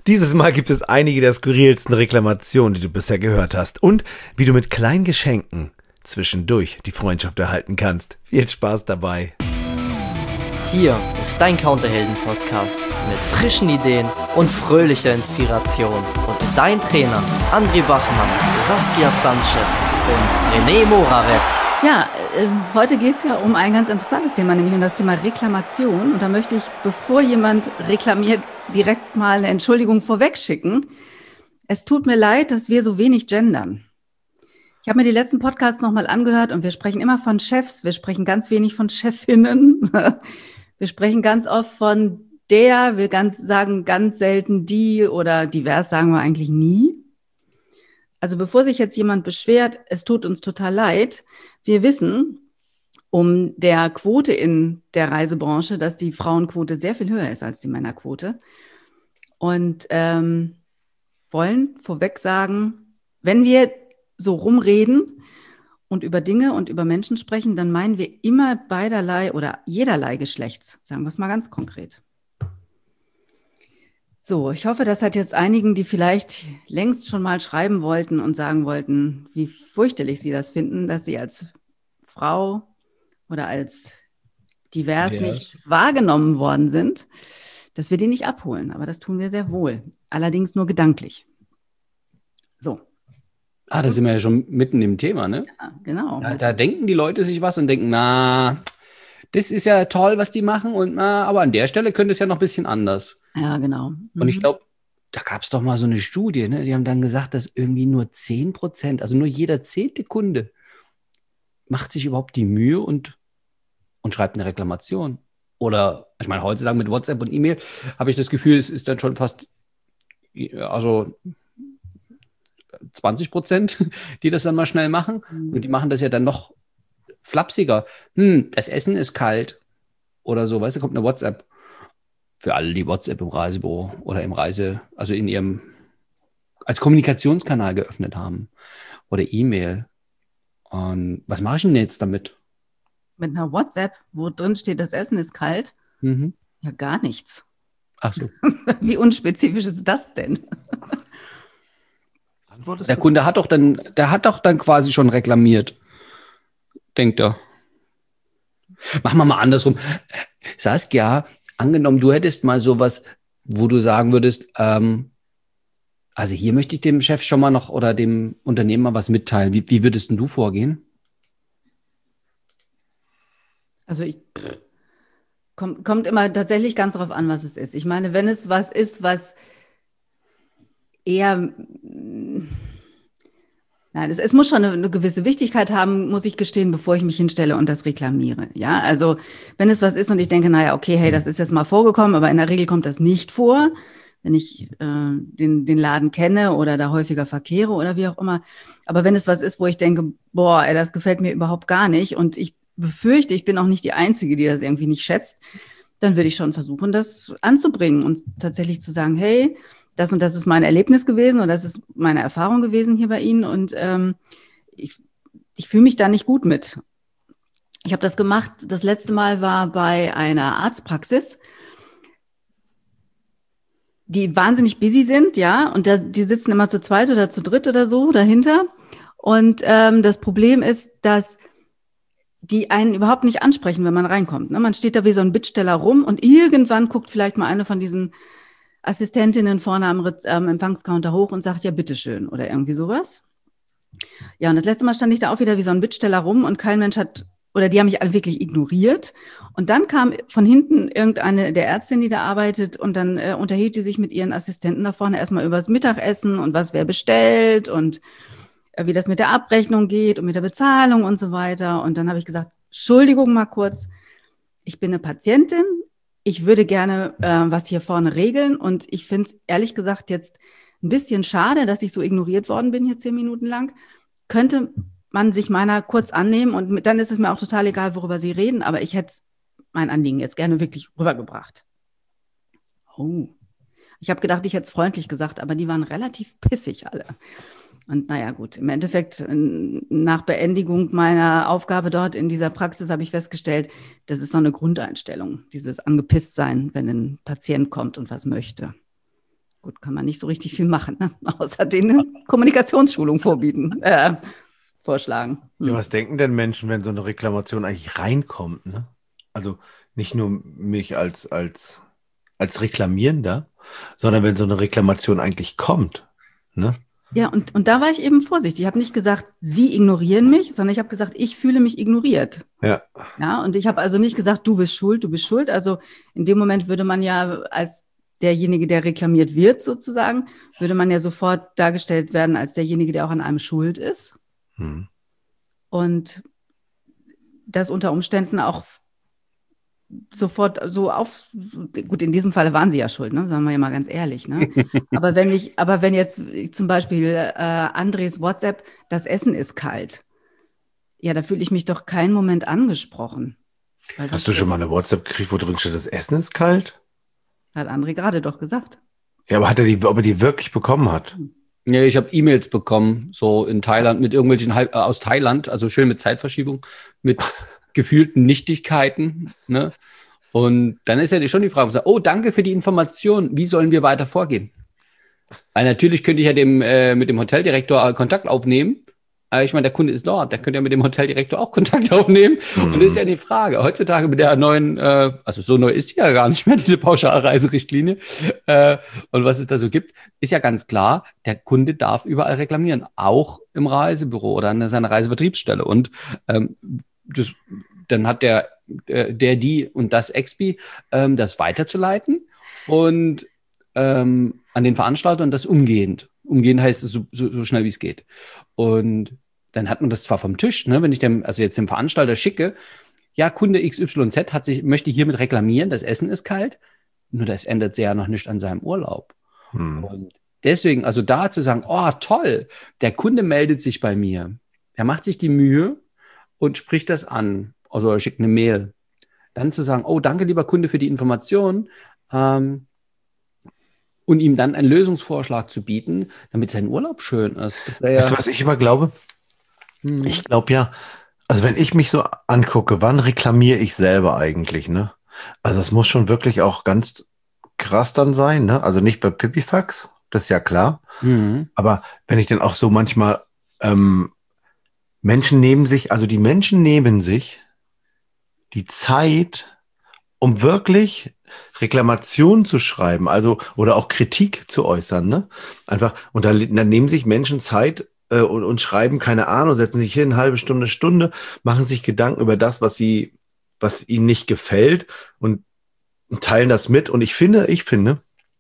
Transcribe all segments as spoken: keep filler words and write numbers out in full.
Dieses Mal gibt es einige der skurrilsten Reklamationen, die du bisher gehört hast. Und wie du mit kleinen Geschenken zwischendurch die Freundschaft erhalten kannst. Viel Spaß dabei. Hier ist dein Counterhelden-Podcast mit frischen Ideen und fröhlicher Inspiration. Und dein Trainer André Bachmann, Saskia Sanchez und René Moravetz. Ja, äh, heute geht es ja um ein ganz interessantes Thema, nämlich um das Thema Reklamation. Und da möchte ich, bevor jemand reklamiert, direkt mal eine Entschuldigung vorweg schicken. Es tut mir leid, dass wir so wenig gendern. Ich habe mir die letzten Podcasts nochmal angehört und wir sprechen immer von Chefs, wir sprechen ganz wenig von Chefinnen. Wir sprechen ganz oft von der, wir ganz sagen ganz selten die oder divers sagen wir eigentlich nie. Also bevor sich jetzt jemand beschwert, es tut uns total leid. Wir wissen um der Quote in der Reisebranche, dass die Frauenquote sehr viel höher ist als die Männerquote. Und ähm, wollen vorweg sagen, wenn wir so rumreden und über Dinge und über Menschen sprechen, dann meinen wir immer beiderlei oder jederlei Geschlechts. Sagen wir es mal ganz konkret. So, ich hoffe, das hat jetzt einigen, die vielleicht längst schon mal schreiben wollten und sagen wollten, wie fürchterlich sie das finden, dass sie als Frau oder als divers yes. nicht wahrgenommen worden sind, dass wir die nicht abholen. Aber das tun wir sehr wohl. Allerdings nur gedanklich. So. Ah, da sind wir ja schon mitten im Thema, ne? Ja, genau. Da, da denken die Leute sich was und denken, na, das ist ja toll, was die machen, und na, aber an der Stelle könnte es ja noch ein bisschen anders. Ja, genau. Mhm. Und ich glaube, da gab es doch mal so eine Studie, ne? Die haben dann gesagt, dass irgendwie nur zehn Prozent, also nur jeder zehnte Kunde, macht sich überhaupt die Mühe und, und schreibt eine Reklamation. Oder, ich meine, heutzutage mit WhatsApp und E-Mail habe ich das Gefühl, es ist dann schon fast, also zwanzig Prozent, die das dann mal schnell machen. Mhm. Und die machen das ja dann noch flapsiger. Hm, das Essen ist kalt. Oder so, weißt du, kommt eine WhatsApp. Für alle, die WhatsApp im Reisebüro oder im Reise, also in ihrem, als Kommunikationskanal geöffnet haben. Oder E-Mail. Und was mache ich denn jetzt damit? Mit einer WhatsApp, wo drin steht, das Essen ist kalt? Mhm. Ja, gar nichts. Ach so. Wie unspezifisch ist das denn? Der Kunde hat doch dann, der hat doch dann quasi schon reklamiert, denkt er. Machen wir mal andersrum. Saskia, angenommen, du hättest mal sowas, wo du sagen würdest, ähm, also hier möchte ich dem Chef schon mal noch oder dem Unternehmer was mitteilen. Wie, wie würdest denn du vorgehen? Also ich, pff, kommt, kommt immer tatsächlich ganz darauf an, was es ist. Ich meine, wenn es was ist, was eher, nein, es, es muss schon eine, eine gewisse Wichtigkeit haben, muss ich gestehen, bevor ich mich hinstelle und das reklamiere. Ja, also wenn es was ist und ich denke, naja, okay, hey, das ist jetzt mal vorgekommen, aber in der Regel kommt das nicht vor, wenn ich äh, den, den Laden kenne oder da häufiger verkehre oder wie auch immer. Aber wenn es was ist, wo ich denke, boah, ey, das gefällt mir überhaupt gar nicht und ich befürchte, ich bin auch nicht die Einzige, die das irgendwie nicht schätzt, dann würde ich schon versuchen, das anzubringen und tatsächlich zu sagen, hey, das und das ist mein Erlebnis gewesen und das ist meine Erfahrung gewesen hier bei Ihnen und ähm, ich, ich fühle mich da nicht gut mit. Ich habe das gemacht, das letzte Mal war bei einer Arztpraxis, die wahnsinnig busy sind, ja, und da, die sitzen immer zu zweit oder zu dritt oder so dahinter und ähm, das Problem ist, dass die einen überhaupt nicht ansprechen, wenn man reinkommt. Ne? Man steht da wie so ein Bittsteller rum und irgendwann guckt vielleicht mal eine von diesen Assistentinnen vorne am ähm, Empfangscounter hoch und sagt, ja, bitteschön oder irgendwie sowas. Ja, und das letzte Mal stand ich da auch wieder wie so ein Bittsteller rum und kein Mensch hat, oder die haben mich alle wirklich ignoriert. Und dann kam von hinten irgendeine der Ärztin, die da arbeitet und dann äh, unterhielt die sich mit ihren Assistenten da vorne erstmal über das Mittagessen und was wer bestellt und äh, wie das mit der Abrechnung geht und mit der Bezahlung und so weiter. Und dann habe ich gesagt, Entschuldigung mal kurz, ich bin eine Patientin, ich würde gerne äh, was hier vorne regeln und ich finde es ehrlich gesagt jetzt ein bisschen schade, dass ich so ignoriert worden bin hier zehn Minuten lang. Könnte man sich meiner kurz annehmen und mit, dann ist es mir auch total egal, worüber Sie reden, aber ich hätte mein Anliegen jetzt gerne wirklich rübergebracht. Oh, ich habe gedacht, ich hätte es freundlich gesagt, aber die waren relativ pissig alle. Und naja, gut, im Endeffekt, nach Beendigung meiner Aufgabe dort in dieser Praxis habe ich festgestellt, das ist so eine Grundeinstellung, dieses angepisst sein, wenn ein Patient kommt und was möchte. gut, kann man nicht so richtig viel machen, ne? Außer denen eine Kommunikationsschulung vorbieten, äh, vorschlagen. Hm. Ja, was denken denn Menschen, wenn so eine Reklamation eigentlich reinkommt, ne? Also nicht nur mich als, als, als Reklamierender, sondern wenn so eine Reklamation eigentlich kommt, ne? Ja, und, und da war ich eben vorsichtig. Ich habe nicht gesagt, Sie ignorieren mich, sondern ich habe gesagt, ich fühle mich ignoriert. Ja. Ja, und ich habe also nicht gesagt, du bist schuld, du bist schuld. Also in dem Moment würde man ja als derjenige, der reklamiert wird, sozusagen, würde man ja sofort dargestellt werden als derjenige, der auch an einem schuld ist. Hm. Und das unter Umständen auch sofort so auf, gut, in diesem Fall waren sie ja schuld, ne? Sagen wir ja mal ganz ehrlich, ne? Aber wenn ich, aber wenn jetzt zum Beispiel äh, Andres WhatsApp, das Essen ist kalt, ja, da fühle ich mich doch keinen Moment angesprochen. Weil Hast du schon mal eine WhatsApp gekriegt, wo drin steht, das Essen ist kalt? Hat André gerade doch gesagt. Ja, aber hat er die, ob er die wirklich bekommen hat? Ja, ich habe E-Mails bekommen, so in Thailand, mit irgendwelchen, Halb- äh, aus Thailand, also schön mit Zeitverschiebung, mit gefühlten Nichtigkeiten, ne? Und dann ist ja schon die Frage, oh, danke für die Information, wie sollen wir weiter vorgehen? Weil natürlich könnte ich ja dem, äh, mit dem Hoteldirektor Kontakt aufnehmen, aber ich meine, der Kunde ist dort, der könnte ja mit dem Hoteldirektor auch Kontakt aufnehmen. Mhm. Und das ist ja die Frage, heutzutage mit der neuen, äh, also so neu ist die ja gar nicht mehr, diese Pauschalreiserichtlinie, äh, und was es da so gibt, ist ja ganz klar, der Kunde darf überall reklamieren, auch im Reisebüro oder an seiner Reisevertriebsstelle. Und ähm, das, dann hat der, der, der, die und das Expi, ähm, das weiterzuleiten und ähm, an den Veranstalter und das umgehend. Umgehend heißt es so, so, so schnell, wie es geht. Und dann hat man das zwar vom Tisch, ne, wenn ich dem, also jetzt dem Veranstalter schicke, ja, Kunde X Y Z hat sich, möchte hiermit reklamieren, das Essen ist kalt, nur das ändert sich ja noch nicht an seinem Urlaub. Hm. Und deswegen, also da zu sagen, oh, toll, der Kunde meldet sich bei mir, er macht sich die Mühe und spricht das an, also er schickt eine Mail. Dann zu sagen, oh, danke, lieber Kunde, für die Information, ähm, und ihm dann einen Lösungsvorschlag zu bieten, damit sein Urlaub schön ist. Das wäre ja, weißt du, was ich immer glaube? Hm. Ich glaube ja, also wenn ich mich so angucke, wann reklamiere ich selber eigentlich, ne? Also es muss schon wirklich auch ganz krass dann sein, ne? Also nicht bei Pipifax, das ist ja klar. Mhm. Aber wenn ich dann auch so manchmal ähm, Menschen nehmen sich, also die Menschen nehmen sich die Zeit, um wirklich Reklamationen zu schreiben, also oder auch Kritik zu äußern, ne? Einfach, und dann, dann nehmen sich Menschen Zeit äh, und, und schreiben, keine Ahnung, setzen sich hin, eine halbe Stunde, Stunde, machen sich Gedanken über das, was sie, was ihnen nicht gefällt und, und teilen das mit. Und ich finde, ich finde,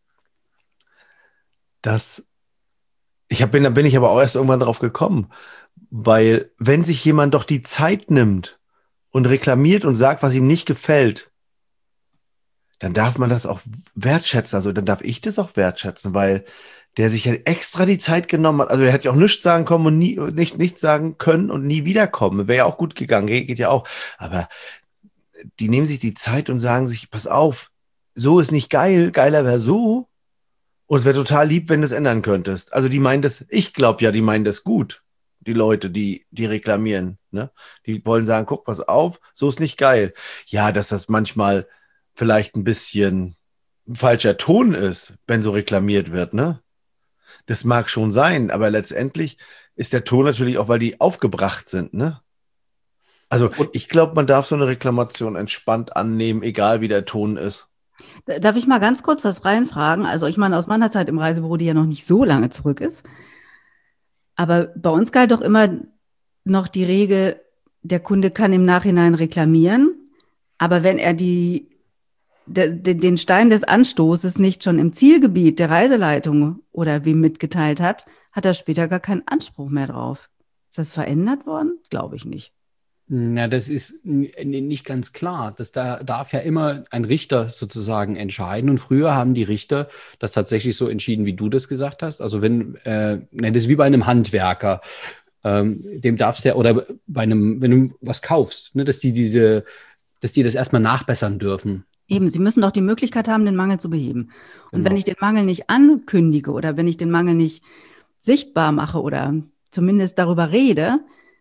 dass ich hab, bin, da bin ich aber auch erst irgendwann drauf gekommen, weil wenn sich jemand doch die Zeit nimmt und reklamiert und sagt, was ihm nicht gefällt, dann darf man das auch wertschätzen. Also dann darf ich das auch wertschätzen, weil der sich ja extra die Zeit genommen hat. Also er hätte ja auch nichts sagen können und nie, nicht, nichts sagen können und nie wiederkommen. Wäre ja auch gut gegangen, geht, geht ja auch. Aber die nehmen sich die Zeit und sagen sich, pass auf, so ist nicht geil, geiler wäre so. Und es wäre total lieb, wenn du es ändern könntest. Also die meinen das, ich glaube ja, die meinen das gut. Die Leute, die, die reklamieren, ne? Die wollen sagen, guck, pass auf, so ist nicht geil. Ja, dass das manchmal vielleicht ein bisschen ein falscher Ton ist, wenn so reklamiert wird, ne? Das mag schon sein, aber letztendlich ist der Ton natürlich auch, weil die aufgebracht sind, ne? Also ich glaube, man darf so eine Reklamation entspannt annehmen, egal wie der Ton ist. Darf ich mal ganz kurz was reinfragen? Also ich meine, aus meiner Zeit im Reisebüro, die ja noch nicht so lange zurück ist, aber bei uns galt doch immer noch die Regel, der Kunde kann im Nachhinein reklamieren, aber wenn er die den Stein des Anstoßes nicht schon im Zielgebiet der Reiseleitung oder wem mitgeteilt hat, hat er später gar keinen Anspruch mehr drauf. Ist das verändert worden? Glaube ich nicht. Na, das ist nicht ganz klar. Das da darf ja immer ein Richter sozusagen entscheiden. Und früher haben die Richter das tatsächlich so entschieden, wie du das gesagt hast. Also wenn, äh, das ist wie bei einem Handwerker. Ähm, dem darfst du ja, oder bei einem, wenn du was kaufst, ne, dass die diese, dass die das erstmal nachbessern dürfen. Eben, sie müssen doch die Möglichkeit haben, den Mangel zu beheben. Und Genau. wenn ich den Mangel nicht ankündige oder wenn ich den Mangel nicht sichtbar mache oder zumindest darüber rede,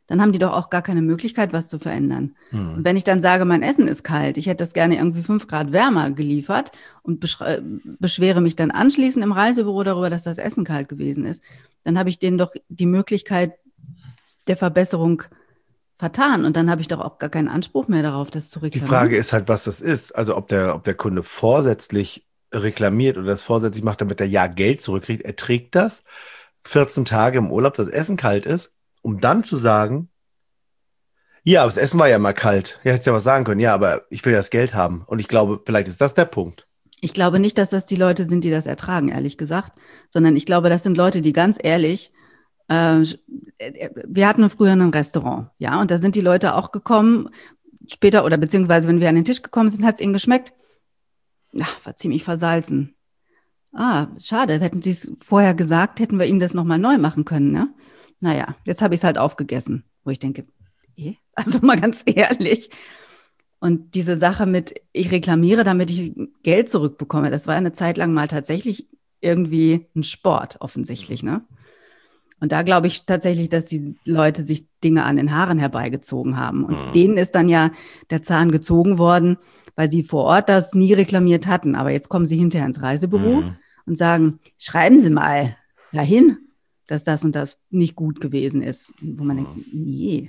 dann haben die doch auch gar keine Möglichkeit, was zu verändern. Hm. Und wenn ich dann sage, mein Essen ist kalt, ich hätte das gerne irgendwie fünf Grad wärmer geliefert und beschre- beschwere mich dann anschließend im Reisebüro darüber, dass das Essen kalt gewesen ist, dann habe ich denen doch die Möglichkeit der Verbesserung vertan. Und dann habe ich doch auch gar keinen Anspruch mehr darauf, das zu Die reklamieren. Frage ist halt, was das ist. Also ob der, ob der Kunde vorsätzlich reklamiert oder das vorsätzlich macht, damit er ja Geld zurückkriegt. Er trägt das vierzehn Tage im Urlaub, das Essen kalt ist, um dann zu sagen, ja, aber das Essen war ja mal kalt. Ja, hättest ja was sagen können. Ja, aber ich will das Geld haben. Und ich glaube, vielleicht ist das der Punkt. Ich glaube nicht, dass das die Leute sind, die das ertragen, ehrlich gesagt, sondern ich glaube, das sind Leute, die ganz ehrlich, äh, wir hatten früher ein Restaurant, ja, und da sind die Leute auch gekommen, später oder beziehungsweise, wenn wir an den Tisch gekommen sind, hat es ihnen geschmeckt. Ja, war ziemlich versalzen. Ah, schade, hätten sie es vorher gesagt, hätten wir ihnen das nochmal neu machen können, ne? Naja, jetzt habe ich es halt aufgegessen, wo ich denke, eh? Also mal ganz ehrlich. Und diese Sache mit, ich reklamiere, damit ich Geld zurückbekomme, das war eine Zeit lang mal tatsächlich irgendwie ein Sport, offensichtlich, ne? Und da glaube ich tatsächlich, dass die Leute sich Dinge an den Haaren herbeigezogen haben. Und Mhm. denen ist dann ja der Zahn gezogen worden, weil sie vor Ort das nie reklamiert hatten. Aber jetzt kommen sie hinterher ins Reisebüro Mhm. und sagen, schreiben Sie mal dahin, dass das und das nicht gut gewesen ist. Wo man denkt, nee.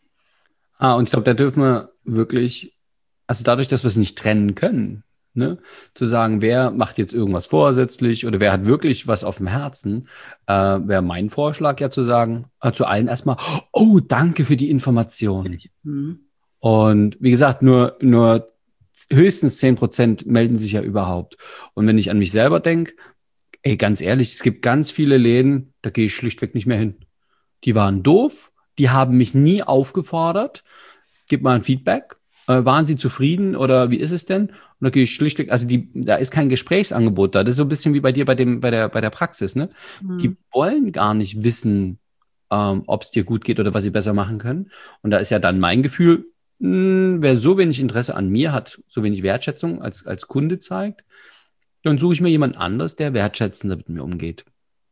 Ah, und ich glaube, da dürfen wir wirklich, also dadurch, dass wir es nicht trennen können, ne, zu sagen, wer macht jetzt irgendwas vorsätzlich oder wer hat wirklich was auf dem Herzen, äh, wäre mein Vorschlag ja zu sagen, äh, zu allen erstmal, oh, danke für die Information. Hm. Und wie gesagt, nur, nur höchstens zehn Prozent melden sich ja überhaupt. Und wenn ich an mich selber denke, ey, ganz ehrlich, es gibt ganz viele Läden, da gehe ich schlichtweg nicht mehr hin. Die waren doof, die haben mich nie aufgefordert, gib mal ein Feedback, äh, waren sie zufrieden oder wie ist es denn? Und da gehe ich schlichtweg, also die, da ist kein Gesprächsangebot da. Das ist so ein bisschen wie bei dir bei dem, bei der, bei der Praxis, ne? Hm. Die wollen gar nicht wissen, ähm, ob es dir gut geht oder was sie besser machen können. Und da ist ja dann mein Gefühl, mh, wer so wenig Interesse an mir hat, so wenig Wertschätzung als, als Kunde zeigt, dann suche ich mir jemand anderes, der wertschätzender mit mir umgeht.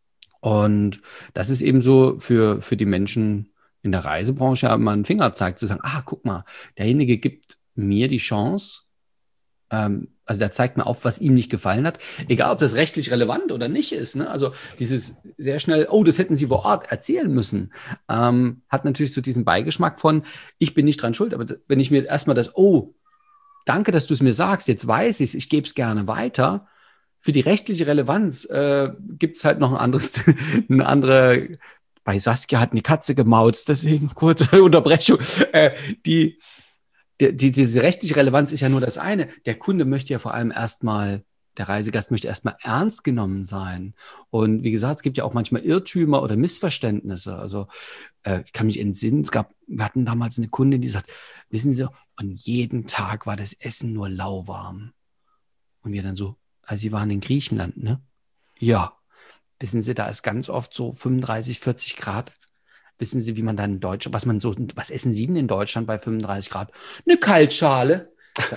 Und das ist eben so für, für die Menschen in der Reisebranche mal einen Finger zeigt, zu sagen, ah, guck mal, derjenige gibt mir die Chance, ähm, also der zeigt mir auf, was ihm nicht gefallen hat, egal ob das rechtlich relevant oder nicht ist, ne? Also dieses sehr schnell, oh, das hätten Sie vor Ort erzählen müssen, ähm, hat natürlich so diesen Beigeschmack von, ich bin nicht dran schuld, aber wenn ich mir erstmal das, oh, danke, dass du es mir sagst, jetzt weiß ich es, ich gebe es gerne weiter. Für die rechtliche Relevanz äh, gibt es halt noch ein anderes, eine andere, bei Saskia hat eine Katze gemauzt, deswegen kurze Unterbrechung. Äh, die, die, die, diese rechtliche Relevanz ist ja nur das eine. Der Kunde möchte ja vor allem erstmal, der Reisegast möchte erstmal ernst genommen sein. Und wie gesagt, es gibt ja auch manchmal Irrtümer oder Missverständnisse. Also äh, ich kann mich entsinnen, es gab, wir hatten damals eine Kundin, die sagt, wissen Sie, an jedem Tag war das Essen nur lauwarm. Und wir dann so, also Sie waren in Griechenland, ne? Ja. Wissen Sie, da ist ganz oft so fünfunddreißig, vierzig Grad. Wissen Sie, wie man dann in Deutschland, was man so, was essen Sie denn in Deutschland bei fünfunddreißig Grad? Eine Kaltschale. Ja,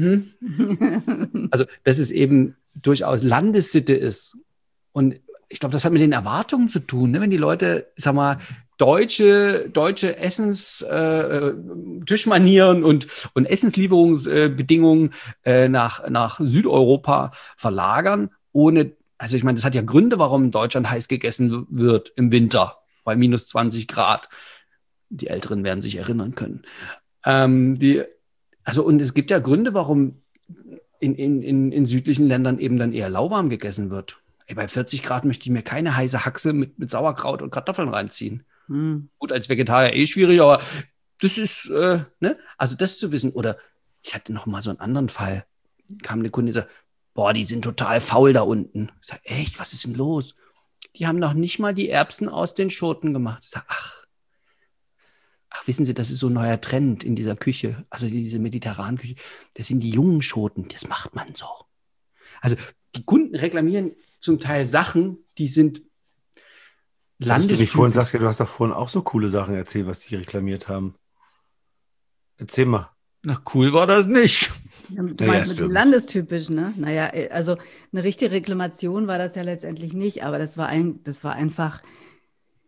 mhm. Also, dass es eben durchaus Landessitte ist. Und ich glaube, das hat mit den Erwartungen zu tun, ne? Wenn die Leute, sag mal, deutsche, deutsche Essens, äh, Tischmanieren und, und Essenslieferungsbedingungen äh, nach, nach Südeuropa verlagern, ohne, also ich meine, das hat ja Gründe, warum in Deutschland heiß gegessen wird im Winter bei minus zwanzig Grad. Die Älteren werden sich erinnern können. Ähm, die, also, und es gibt ja Gründe, warum in, in, in, in südlichen Ländern eben dann eher lauwarm gegessen wird. Ey, bei vierzig Grad möchte ich mir keine heiße Haxe mit, mit Sauerkraut und Kartoffeln reinziehen. Hm. Gut, als Vegetarier eh schwierig, aber das ist, äh, ne? Also das zu wissen. Oder ich hatte noch mal so einen anderen Fall. Kam eine Kundin und sagte, boah, die sind total faul da unten. Ich sage, echt, was ist denn los? Die haben noch nicht mal die Erbsen aus den Schoten gemacht. Ich sage, ach, ach, wissen Sie, das ist so ein neuer Trend in dieser Küche, also diese mediterranen Küche. Das sind die jungen Schoten, das macht man so. Also die Kunden reklamieren zum Teil Sachen, die sind Landestypisch. Vorhin, Saskia, du hast doch vorhin auch so coole Sachen erzählt, was die reklamiert haben. Erzähl mal. Na, cool war das nicht. Ja, du meinst mit dem Landestypisch, ne? Naja, also eine richtige Reklamation war das ja letztendlich nicht, aber das war, ein, das war einfach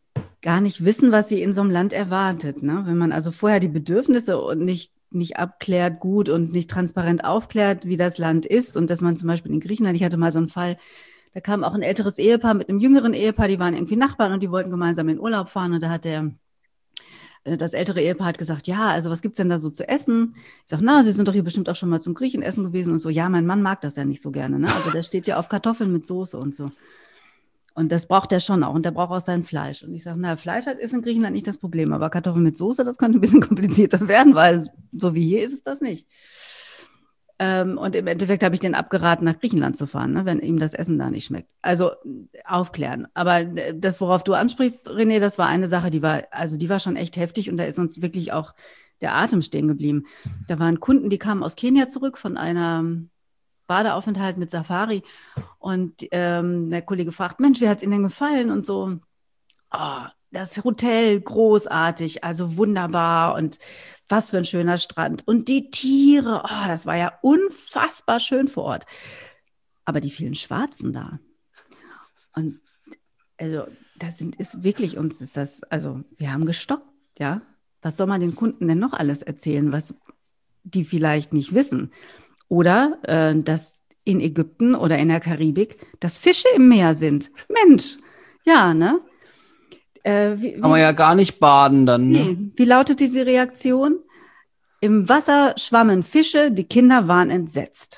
gar nicht wissen, was sie in so einem Land erwartet. Ne? Wenn man also vorher die Bedürfnisse und nicht, nicht abklärt gut und nicht transparent aufklärt, wie das Land ist und dass man zum Beispiel in Griechenland, ich hatte mal so einen Fall, da kam auch ein älteres Ehepaar mit einem jüngeren Ehepaar, die waren irgendwie Nachbarn und die wollten gemeinsam in Urlaub fahren und da hat der Das ältere Ehepaar hat gesagt, ja, also was gibt's denn da so zu essen? Ich sage, na, Sie sind doch hier bestimmt auch schon mal zum Griechenessen gewesen und so. Ja, mein Mann mag das ja nicht so gerne, ne? Also der steht ja auf Kartoffeln mit Soße und so. Und das braucht er schon auch und der braucht auch sein Fleisch. Und ich sage, na, Fleisch hat, ist in Griechenland nicht das Problem, aber Kartoffeln mit Soße, das könnte ein bisschen komplizierter werden, weil so wie hier ist es das nicht. Ähm, und im Endeffekt habe ich den abgeraten, nach Griechenland zu fahren, ne, wenn ihm das Essen da nicht schmeckt. Also aufklären. Aber das, worauf du ansprichst, René, das war eine Sache, die war, also die war schon echt heftig und da ist uns wirklich auch der Atem stehen geblieben. Da waren Kunden, die kamen aus Kenia zurück von einer Badeaufenthalt mit Safari und ähm, der Kollege fragt, Mensch, wie hat es Ihnen denn gefallen? Und so, oh, das Hotel großartig, also wunderbar und was für ein schöner Strand. Und die Tiere, oh, das war ja unfassbar schön vor Ort. Aber die vielen Schwarzen da. Und also das sind, ist wirklich uns, ist das, also wir haben gestockt, ja. Was soll man den Kunden denn noch alles erzählen, was die vielleicht nicht wissen? Oder äh, dass in Ägypten oder in der Karibik, dass Fische im Meer sind. Mensch, ja, ne? Äh, wie, Kann man ja gar nicht baden dann. Ne? Nee. Wie lautete die Reaktion? Im Wasser schwammen Fische, die Kinder waren entsetzt.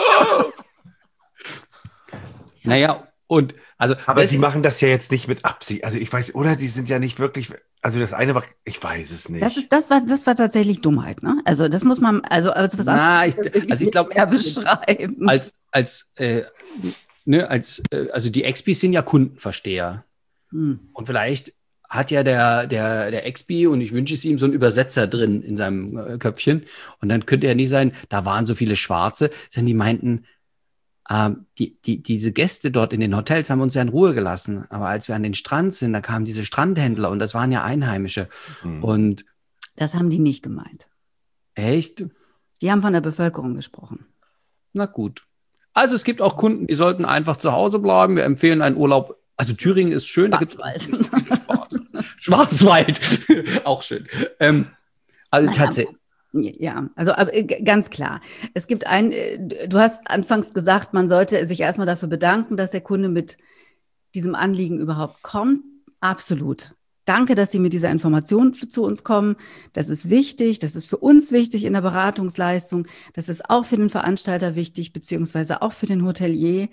Naja, und also. Aber die machen das ja jetzt nicht mit Absicht. Also ich weiß, oder die sind ja nicht wirklich. Also das eine war, ich weiß es nicht. Das ist, das war, das war tatsächlich Dummheit, ne? Also das muss man, also als was Na, anderes ich, also ich glaube, beschreiben. Als, als, äh, ne, als, äh, also die Expis sind ja Kundenversteher. Hm. Und vielleicht hat ja der, der, der Expi, und ich wünsche es ihm, so einen Übersetzer drin in seinem äh, Köpfchen. Und dann könnte er nicht sein, da waren so viele Schwarze, denn die meinten, ähm, die, die, diese Gäste dort in den Hotels haben uns ja in Ruhe gelassen. Aber als wir an den Strand sind, da kamen diese Strandhändler und das waren ja Einheimische. Mhm. Und das haben die nicht gemeint. Echt? Die haben von der Bevölkerung gesprochen. Na gut. Also es gibt auch Kunden, die sollten einfach zu Hause bleiben. Wir empfehlen einen Urlaub. Also Thüringen ist schön, Schwarzwald. Da gibt's Schwarzwald, auch schön. Ähm, also tatsächlich. Ja, also aber, ganz klar. Es gibt ein, du hast anfangs gesagt, man sollte sich erstmal dafür bedanken, dass der Kunde mit diesem Anliegen überhaupt kommt. Absolut. Danke, dass Sie mit dieser Information zu uns kommen. Das ist wichtig, das ist für uns wichtig in der Beratungsleistung. Das ist auch für den Veranstalter wichtig, beziehungsweise auch für den Hotelier.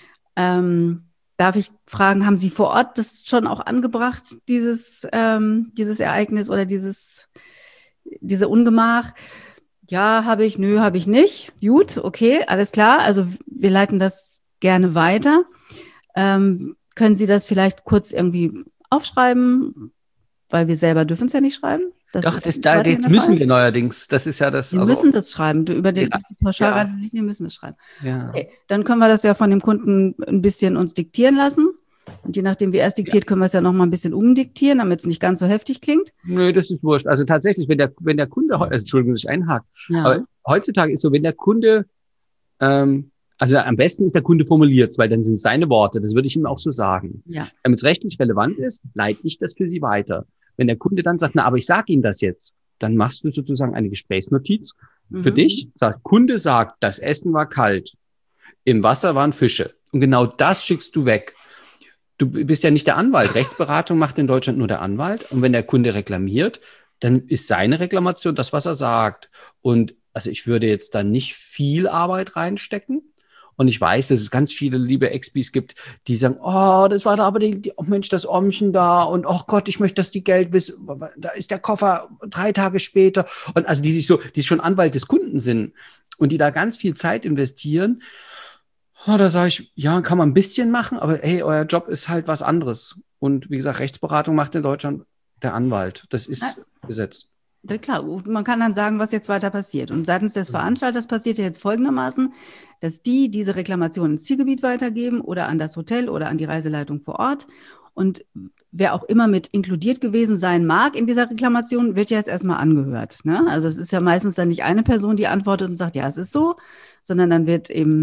Ähm, Darf ich fragen, haben Sie vor Ort das schon auch angebracht, dieses, ähm, dieses Ereignis oder dieses, diese Ungemach? Ja, habe ich, nö, habe ich nicht. Gut, okay, alles klar. Also wir leiten das gerne weiter. Ähm, können Sie das vielleicht kurz irgendwie aufschreiben? Weil wir selber dürfen es ja nicht schreiben. Das Doch, das da, jetzt müssen wir neuerdings. Das ist ja das. Wir also, müssen das schreiben. Du, über die, ja, die Pauschalreiselinie ja. müssen wir es schreiben. Ja. Okay, dann können wir das ja von dem Kunden ein bisschen uns diktieren lassen. Und je nachdem, wie er es diktiert, ja. können wir es ja noch mal ein bisschen umdiktieren, damit es nicht ganz so heftig klingt. Nö, das ist wurscht. Also tatsächlich, wenn der, wenn der Kunde, also, Entschuldigung, dass ich einhake, ja. aber heutzutage ist so, wenn der Kunde, ähm, also am besten ist der Kunde formuliert, weil dann sind seine Worte, das würde ich ihm auch so sagen. Ja. Damit es rechtlich relevant ist, leite ich das für Sie weiter. Wenn der Kunde dann sagt, na, aber ich sage Ihnen das jetzt, dann machst du sozusagen eine Gesprächsnotiz mhm. für dich. Sagt, Kunde sagt, das Essen war kalt, im Wasser waren Fische. Und genau das schickst du weg. Du bist ja nicht der Anwalt. Rechtsberatung macht in Deutschland nur der Anwalt. Und wenn der Kunde reklamiert, dann ist seine Reklamation das, was er sagt. Und also ich würde jetzt da nicht viel Arbeit reinstecken. Und ich weiß, dass es ganz viele liebe Expis gibt, die sagen, oh, das war da aber die, die oh Mensch, das Ohmchen da und oh Gott, ich möchte, dass die Geld wissen, da ist der Koffer drei Tage später. Und also die sich so, die schon Anwalt des Kunden sind und die da ganz viel Zeit investieren. Oh, da sage ich, ja, kann man ein bisschen machen, aber hey, euer Job ist halt was anderes. Und wie gesagt, Rechtsberatung macht in Deutschland der Anwalt. Das ist ja. Gesetz. Ja, klar, man kann dann sagen, was jetzt weiter passiert. Und seitens des Veranstalters passiert ja jetzt folgendermaßen, dass die diese Reklamation ins Zielgebiet weitergeben oder an das Hotel oder an die Reiseleitung vor Ort. Und wer auch immer mit inkludiert gewesen sein mag in dieser Reklamation, wird ja jetzt erstmal angehört. Ne? Also es ist ja meistens dann nicht eine Person, die antwortet und sagt, ja, es ist so, sondern dann wird eben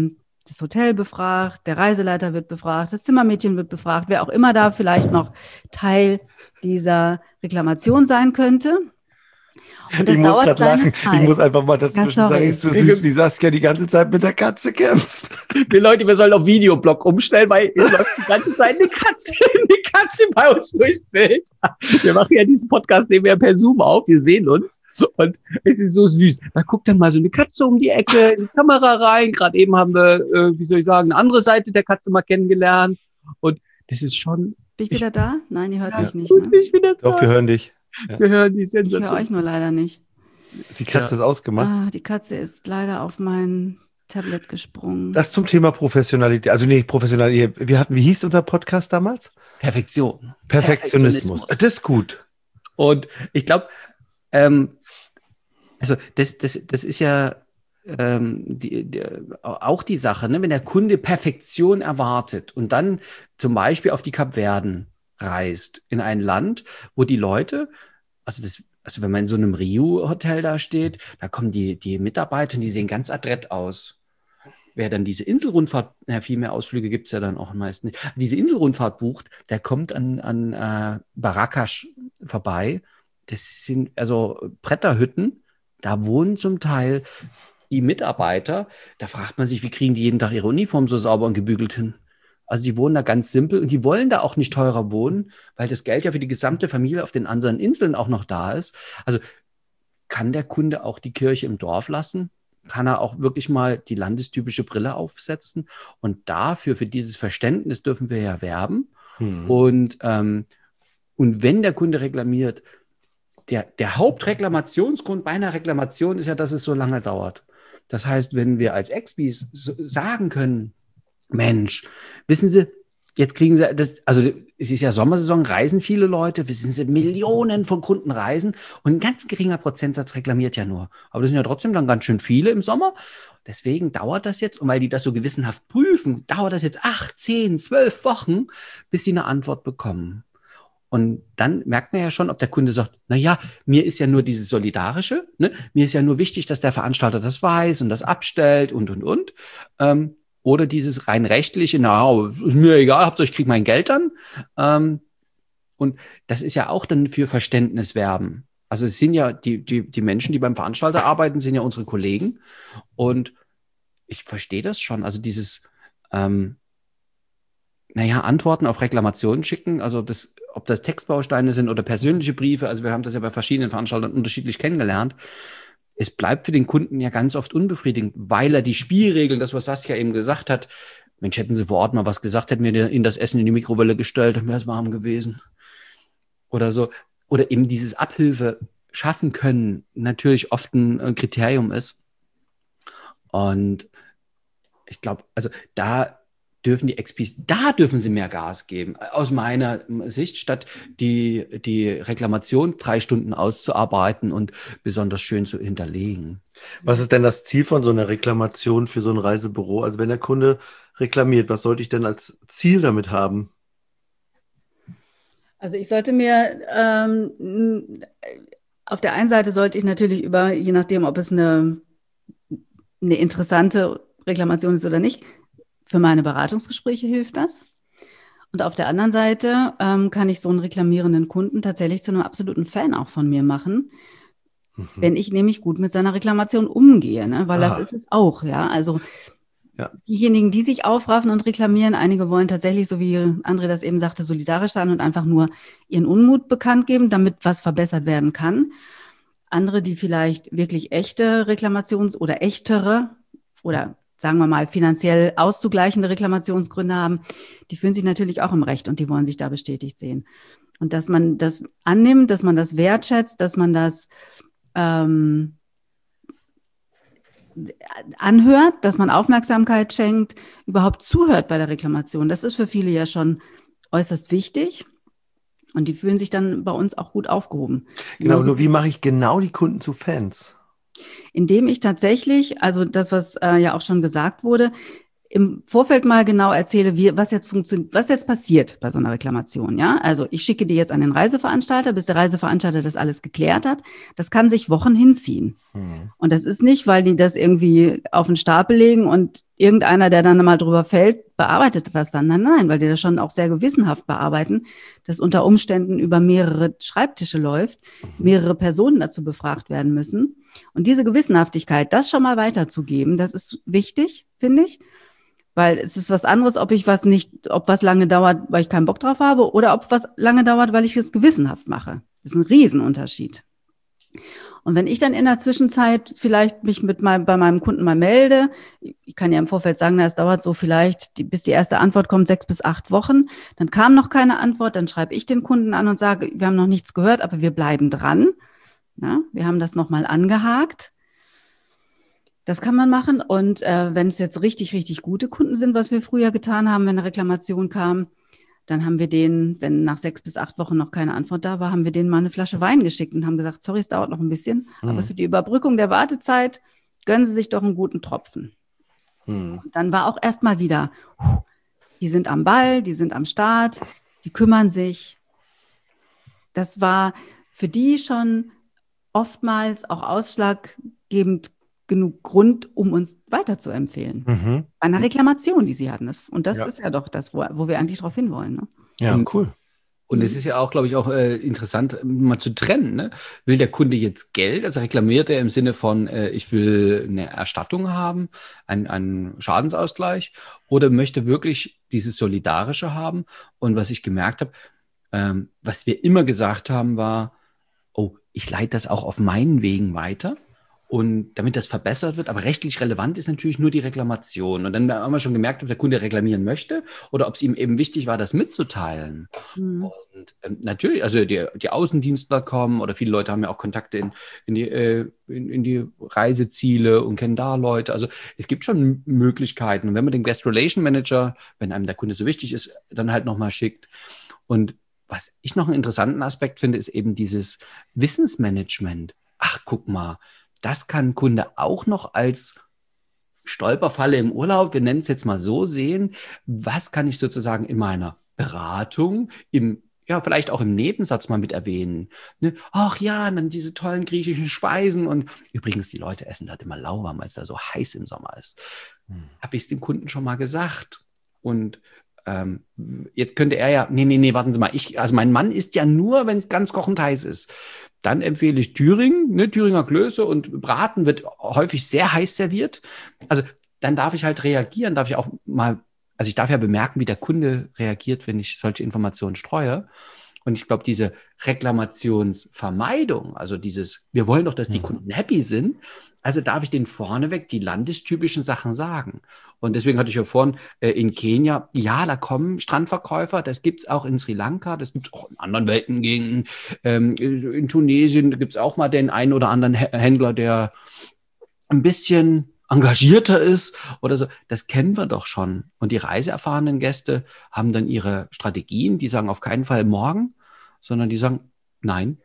das Hotel befragt, der Reiseleiter wird befragt, das Zimmermädchen wird befragt, wer auch immer da vielleicht noch Teil dieser Reklamation sein könnte. Und das ich muss dauert gerade seine lachen. Zeit. Ich muss einfach mal dazwischen Ja, sorry. sagen, ist so süß, wie Saskia die ganze Zeit mit der Katze kämpft. Wir Leute, wir sollen auf Videoblog umstellen, weil es läuft die ganze Zeit eine Katze, eine Katze bei uns durchs Bild. Wir machen ja diesen Podcast, nehmen wir per Zoom auf, wir sehen uns und es ist so süß. Da guckt dann mal so eine Katze um die Ecke in die Kamera rein. Gerade eben haben wir, äh, wie soll ich sagen, eine andere Seite der Katze mal kennengelernt und das ist schon... Bin ich wieder da? Nein, ihr hört Ja. mich nicht. Ne? Ich wieder Doch, da. wir hören dich. Ja. Wir hören die Ich höre Sensation. euch nur leider nicht. Die Katze Ja. ist ausgemacht. Ah, die Katze ist leider auf mein Tablet gesprungen. Das zum Thema Professionalität. Also nee, Professionalität. Wir hatten, wie hieß unser Podcast damals? Perfektion. Perfektionismus. Das ist gut. Und ich glaube, ähm, also das, das, das ist ja ähm, die, die, auch die Sache, ne? Wenn der Kunde Perfektion erwartet und dann zum Beispiel auf die Kapverden reist, in ein Land, wo die Leute, also das, also wenn man in so einem Rio-Hotel da steht, da kommen die, die Mitarbeiter und die sehen ganz adrett aus. Wer dann diese Inselrundfahrt, na, viel mehr Ausflüge gibt es ja dann auch meist nicht, diese Inselrundfahrt bucht, der kommt an, an äh, Barracash vorbei. Das sind also Bretterhütten, da wohnen zum Teil die Mitarbeiter. Da fragt man sich, wie kriegen die jeden Tag ihre Uniform so sauber und gebügelt hin? Also die wohnen da ganz simpel und die wollen da auch nicht teurer wohnen, weil das Geld ja für die gesamte Familie auf den anderen Inseln auch noch da ist. Also kann der Kunde auch die Kirche im Dorf lassen? Kann er auch wirklich mal die landestypische Brille aufsetzen? Und dafür, für dieses Verständnis dürfen wir ja werben. Hm. Und, ähm, und wenn der Kunde reklamiert, der, der Hauptreklamationsgrund bei einer Reklamation ist ja, dass es so lange dauert. Das heißt, wenn wir als Expis so sagen können, Mensch, wissen Sie, jetzt kriegen Sie das, also es ist ja Sommersaison, reisen viele Leute, wissen Sie, Millionen von Kunden reisen und ein ganz geringer Prozentsatz reklamiert ja nur. Aber das sind ja trotzdem dann ganz schön viele im Sommer. Deswegen dauert das jetzt, und weil die das so gewissenhaft prüfen, dauert das jetzt acht, zehn, zwölf Wochen, bis sie eine Antwort bekommen. Und dann merkt man ja schon, ob der Kunde sagt, na ja, mir ist ja nur dieses Solidarische, ne? Mir ist ja nur wichtig, dass der Veranstalter das weiß und das abstellt und, und, und. Ähm, Oder dieses rein rechtliche, na, ist mir egal, Hauptsache ich kriege mein Geld dann. Ähm, und das ist ja auch dann für Verständnis werben. Also es sind ja die, die, die Menschen, die beim Veranstalter arbeiten, sind ja unsere Kollegen. Und ich verstehe das schon. Also dieses, ähm, naja, Antworten auf Reklamationen schicken, also das, ob das Textbausteine sind oder persönliche Briefe, also wir haben das ja bei verschiedenen Veranstaltern unterschiedlich kennengelernt. Es bleibt für den Kunden ja ganz oft unbefriedigend, weil er die Spielregeln, das, was Saskia eben gesagt hat, Mensch, hätten sie vor Ort mal was gesagt, hätten wir ihnen das Essen in die Mikrowelle gestellt, dann wäre es warm gewesen. Oder so. Oder eben dieses Abhilfe schaffen können, natürlich oft ein Kriterium ist. Und ich glaube, also da dürfen die Expis, da dürfen sie mehr Gas geben, aus meiner Sicht, statt die, die Reklamation drei Stunden auszuarbeiten und besonders schön zu hinterlegen. Was ist denn das Ziel von so einer Reklamation für so ein Reisebüro? Also wenn der Kunde reklamiert, was sollte ich denn als Ziel damit haben? Also ich sollte mir, ähm, auf der einen Seite sollte ich natürlich über, je nachdem, ob es eine, eine interessante Reklamation ist oder nicht, für meine Beratungsgespräche hilft das. Und auf der anderen Seite ähm, kann ich so einen reklamierenden Kunden tatsächlich zu einem absoluten Fan auch von mir machen, mhm. wenn ich nämlich gut mit seiner Reklamation umgehe, ne? Weil Aha. das ist es auch, ja. Also ja. diejenigen, die sich aufraffen und reklamieren, einige wollen tatsächlich, so wie André das eben sagte, solidarisch sein und einfach nur ihren Unmut bekannt geben, damit was verbessert werden kann. Andere, die vielleicht wirklich echte Reklamations- oder echtere oder sagen wir mal, finanziell auszugleichende Reklamationsgründe haben, die fühlen sich natürlich auch im Recht und die wollen sich da bestätigt sehen. Und dass man das annimmt, dass man das wertschätzt, dass man das ähm, anhört, dass man Aufmerksamkeit schenkt, überhaupt zuhört bei der Reklamation. Das ist für viele ja schon äußerst wichtig. Und die fühlen sich dann bei uns auch gut aufgehoben. Genau, Genauso nur wie mache ich genau die Kunden zu Fans? Indem ich tatsächlich, also das, was äh, ja auch schon gesagt wurde, im Vorfeld mal genau erzähle, wie, was jetzt funktioniert, was jetzt passiert bei so einer Reklamation. Ja, also ich schicke die jetzt an den Reiseveranstalter, bis der Reiseveranstalter das alles geklärt hat. Das kann sich Wochen hinziehen. Hm. Und das ist nicht, weil die das irgendwie auf den Stapel legen und irgendeiner, der dann mal drüber fällt, bearbeitet das dann. Nein, nein, weil die das schon auch sehr gewissenhaft bearbeiten, dass unter Umständen über mehrere Schreibtische läuft, mehrere Personen dazu befragt werden müssen. Und diese Gewissenhaftigkeit, das schon mal weiterzugeben, das ist wichtig, finde ich. Weil es ist was anderes, ob ich was nicht, ob was lange dauert, weil ich keinen Bock drauf habe, oder ob was lange dauert, weil ich es gewissenhaft mache. Das ist ein Riesenunterschied. Und wenn ich dann in der Zwischenzeit vielleicht mich mit meinem, bei meinem Kunden mal melde, ich kann ja im Vorfeld sagen, na, es dauert so vielleicht, die, bis die erste Antwort kommt, sechs bis acht Wochen, dann kam noch keine Antwort, dann schreibe ich den Kunden an und sage, wir haben noch nichts gehört, aber wir bleiben dran. Na, wir haben das nochmal angehakt. Das kann man machen. Und äh, wenn es jetzt richtig, richtig gute Kunden sind, was wir früher getan haben, wenn eine Reklamation kam, dann haben wir denen, wenn nach sechs bis acht Wochen noch keine Antwort da war, haben wir denen mal eine Flasche Wein geschickt und haben gesagt, sorry, es dauert noch ein bisschen, mhm. aber für die Überbrückung der Wartezeit gönnen Sie sich doch einen guten Tropfen. Mhm. Und dann war auch erstmal wieder, die sind am Ball, die sind am Start, die kümmern sich. Das war für die schon oftmals auch ausschlaggebend genug Grund, um uns weiterzuempfehlen. Mhm. Bei einer Reklamation, die sie hatten. Und das ja. ist ja doch das, wo, wo wir eigentlich drauf hinwollen. Ne? Ja, und, cool. Und es ist ja auch, glaube ich, auch äh, interessant, mal zu trennen. Ne? Will der Kunde jetzt Geld? Also reklamiert er im Sinne von, äh, ich will eine Erstattung haben, einen, einen Schadensausgleich, oder möchte wirklich dieses Solidarische haben? Und was ich gemerkt habe, ähm, was wir immer gesagt haben, war, oh, ich leite das auch auf meinen Wegen weiter. Und damit das verbessert wird, aber rechtlich relevant ist natürlich nur die Reklamation. Und dann haben wir schon gemerkt, ob der Kunde reklamieren möchte oder ob es ihm eben wichtig war, das mitzuteilen. Mhm. Und ähm, natürlich, also die, die Außendienstler kommen oder viele Leute haben ja auch Kontakte in, in, die, äh, in, in die Reiseziele und kennen da Leute. Also es gibt schon Möglichkeiten. Und wenn man den Guest Relation Manager, wenn einem der Kunde so wichtig ist, dann halt nochmal schickt. Und was ich noch einen interessanten Aspekt finde, ist eben dieses Wissensmanagement. Ach, guck mal, das kann ein Kunde auch noch als Stolperfalle im Urlaub, wir nennen es jetzt mal so, sehen. Was kann ich sozusagen in meiner Beratung, im, ja, vielleicht auch im Nebensatz mal mit erwähnen? Ne? Ach ja, dann diese tollen griechischen Speisen. Und übrigens, die Leute essen dort immer lauwarm, weil es da so heiß im Sommer ist. Hm. Habe ich es dem Kunden schon mal gesagt? Und ähm, jetzt könnte er ja, nee, nee, nee, warten Sie mal, ich, also mein Mann isst ja nur, wenn es ganz kochend heiß ist. Dann empfehle ich Thüringen, ne, Thüringer Klöße, und Braten wird häufig sehr heiß serviert. Also dann darf ich halt reagieren, darf ich auch mal, also ich darf ja bemerken, wie der Kunde reagiert, wenn ich solche Informationen streue. Und ich glaube, diese Reklamationsvermeidung, also dieses, wir wollen doch, dass die Kunden happy sind, also darf ich denen vorneweg die landestypischen Sachen sagen. Und deswegen hatte ich ja vorhin äh, in Kenia, ja, da kommen Strandverkäufer, das gibt es auch in Sri Lanka, das gibt es auch in anderen Weltengegenden. Ähm, in Tunesien gibt es auch mal den einen oder anderen Händler, der ein bisschen engagierter ist oder so. Das kennen wir doch schon. Und die reiseerfahrenen Gäste haben dann ihre Strategien, die sagen auf keinen Fall morgen, sondern die sagen nein.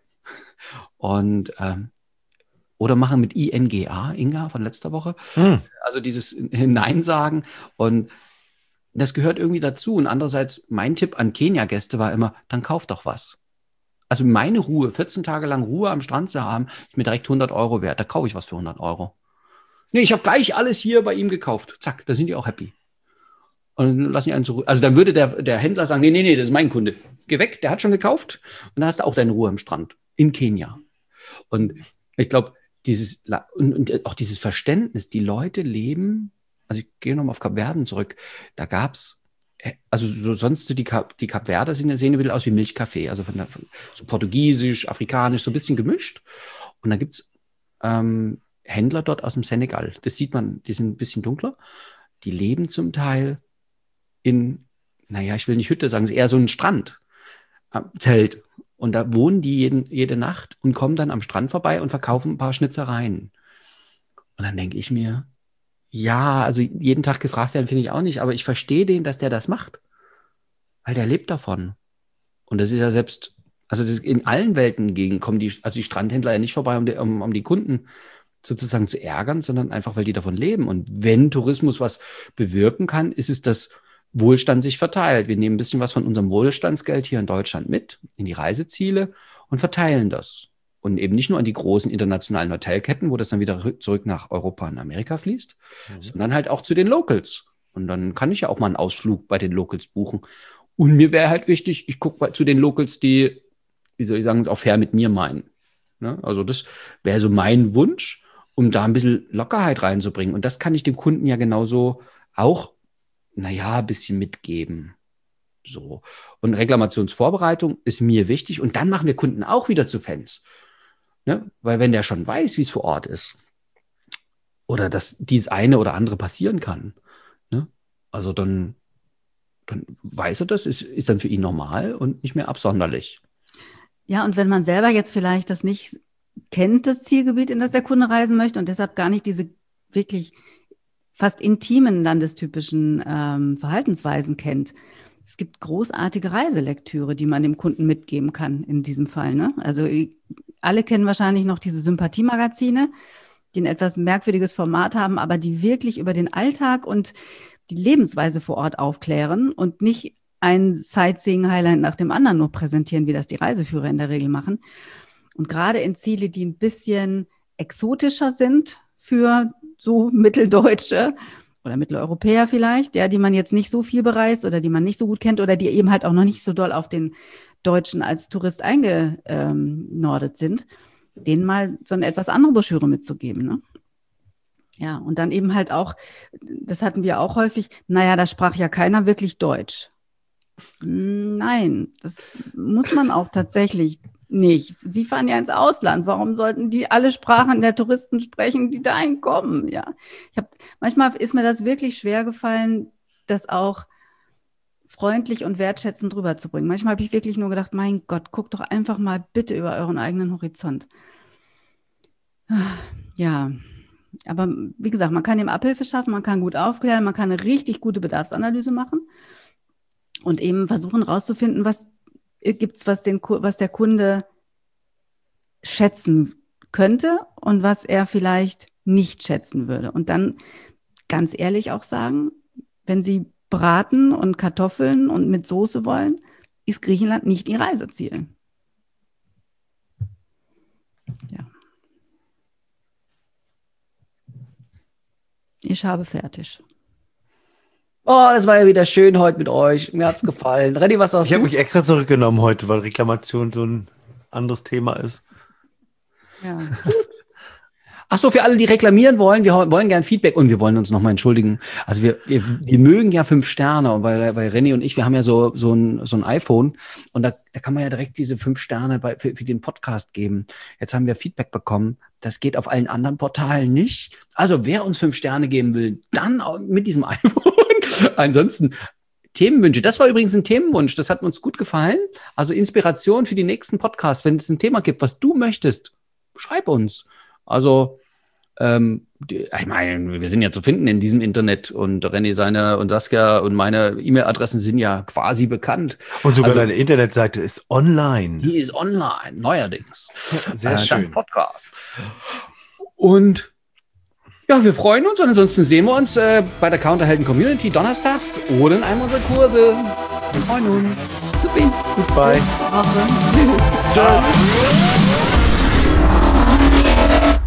Und ähm, oder machen mit I N G A, Inga von letzter Woche, hm. also dieses Nein sagen. Und das gehört irgendwie dazu. Und andererseits, mein Tipp an Kenia-Gäste war immer, dann kauf doch was. Also meine Ruhe, vierzehn Tage lang Ruhe am Strand zu haben, ist mir direkt hundert Euro wert. Da kaufe ich was für hundert Euro. Nee, ich habe gleich alles hier bei ihm gekauft. Zack, da sind die auch happy. Und dann lassen die einen zurück. Also dann würde der, der Händler sagen, nee, nee, nee, das ist mein Kunde. Geh weg, der hat schon gekauft. Und dann hast du auch deine Ruhe am Strand in Kenia. Und ich glaube, dieses und, und auch dieses Verständnis, die Leute leben, also ich gehe nochmal auf Kapverden zurück, da gab es, also so sonst so die, Kap, die Kapverder sehen, sehen ein bisschen aus wie Milchkaffee, also von der, von, so portugiesisch, afrikanisch, so ein bisschen gemischt. Und da gibt es ähm, Händler dort aus dem Senegal, das sieht man, die sind ein bisschen dunkler, die leben zum Teil in, naja, ich will nicht Hütte sagen, es ist eher so ein Strand, äh, Zelt. Und da wohnen die jeden, jede Nacht und kommen dann am Strand vorbei und verkaufen ein paar Schnitzereien. Und dann denke ich mir, ja, also jeden Tag gefragt werden finde ich auch nicht, aber ich verstehe den, dass der das macht. Weil der lebt davon. Und das ist ja selbst, also das, in allen Welten gegen kommen die, also die Strandhändler ja nicht vorbei, um die, um, um die Kunden sozusagen zu ärgern, sondern einfach, weil die davon leben. Und wenn Tourismus was bewirken kann, ist es das Wohlstand sich verteilt. Wir nehmen ein bisschen was von unserem Wohlstandsgeld hier in Deutschland mit, in die Reiseziele und verteilen das. Und eben nicht nur an die großen internationalen Hotelketten, wo das dann wieder zurück nach Europa und Amerika fließt, mhm. sondern halt auch zu den Locals. Und dann kann ich ja auch mal einen Ausflug bei den Locals buchen. Und mir wäre halt wichtig, ich gucke zu den Locals, die, wie soll ich sagen, es auch fair mit mir meinen. Ne? Also das wäre so mein Wunsch, um da ein bisschen Lockerheit reinzubringen. Und das kann ich dem Kunden ja genauso auch, naja, ein bisschen mitgeben. So. Und Reklamationsvorbereitung ist mir wichtig. Und dann machen wir Kunden auch wieder zu Fans. Ne? Weil wenn der schon weiß, wie es vor Ort ist, oder dass dieses eine oder andere passieren kann, ne? Also dann dann weiß er das, ist, ist dann für ihn normal und nicht mehr absonderlich. Ja, und wenn man selber jetzt vielleicht das nicht kennt, das Zielgebiet, in das der Kunde reisen möchte und deshalb gar nicht diese wirklich fast intimen landestypischen ähm, Verhaltensweisen kennt. Es gibt großartige Reiselektüre, die man dem Kunden mitgeben kann in diesem Fall. Ne? Also alle kennen wahrscheinlich noch diese Sympathiemagazine, die ein etwas merkwürdiges Format haben, aber die wirklich über den Alltag und die Lebensweise vor Ort aufklären und nicht ein Sightseeing-Highlight nach dem anderen nur präsentieren, wie das die Reiseführer in der Regel machen. Und gerade in Ziele, die ein bisschen exotischer sind für so Mitteldeutsche oder Mitteleuropäer vielleicht, ja, die man jetzt nicht so viel bereist oder die man nicht so gut kennt oder die eben halt auch noch nicht so doll auf den Deutschen als Tourist eingenordet sind, denen mal so eine etwas andere Broschüre mitzugeben, ne? Ja, und dann eben halt auch, das hatten wir auch häufig, naja, da sprach ja keiner wirklich Deutsch. Nein, das muss man auch tatsächlich nicht. Sie fahren ja ins Ausland. Warum sollten die alle Sprachen der Touristen sprechen, die dahin kommen? Ja, ich hab, manchmal ist mir das wirklich schwer gefallen, das auch freundlich und wertschätzend rüberzubringen. Manchmal habe ich wirklich nur gedacht, mein Gott, guckt doch einfach mal bitte über euren eigenen Horizont. Ja, aber wie gesagt, man kann ihm Abhilfe schaffen, man kann gut aufklären, man kann eine richtig gute Bedarfsanalyse machen und eben versuchen rauszufinden, was gibt's, was den, was der Kunde schätzen könnte und was er vielleicht nicht schätzen würde. Und dann ganz ehrlich auch sagen, wenn Sie Braten und Kartoffeln und mit Soße wollen, ist Griechenland nicht Ihr Reiseziel. Ja. Ich habe fertig. Oh, das war ja wieder schön heute mit euch. Mir hat's gefallen. Renny, was sagst ich du? Ich habe mich extra zurückgenommen heute, weil Reklamation so ein anderes Thema ist. Ja. Ach so, für alle, die reklamieren wollen, wir wollen gern Feedback und wir wollen uns nochmal entschuldigen. Also wir, wir, wir mögen ja fünf Sterne, und weil, weil Renny und ich, wir haben ja so, so ein, so ein iPhone und da, da kann man ja direkt diese fünf Sterne bei, für, für den Podcast geben. Jetzt haben wir Feedback bekommen. Das geht auf allen anderen Portalen nicht. Also wer uns fünf Sterne geben will, dann auch mit diesem iPhone. Ansonsten Themenwünsche. Das war übrigens ein Themenwunsch. Das hat uns gut gefallen. Also Inspiration für die nächsten Podcasts. Wenn es ein Thema gibt, was du möchtest, schreib uns. Also Ähm, die, ich meine, wir sind ja zu finden in diesem Internet und René seine und Saskia und meine E-Mail-Adressen sind ja quasi bekannt. Und sogar also, deine Internetseite ist online. Die ist online, neuerdings. Ja, sehr äh, schön. Podcast. Und ja, wir freuen uns und ansonsten sehen wir uns äh, bei der Counterhelden Community donnerstags oder in einem unserer Kurse. Wir freuen uns. Super. Goodbye. Woche. Tschüss.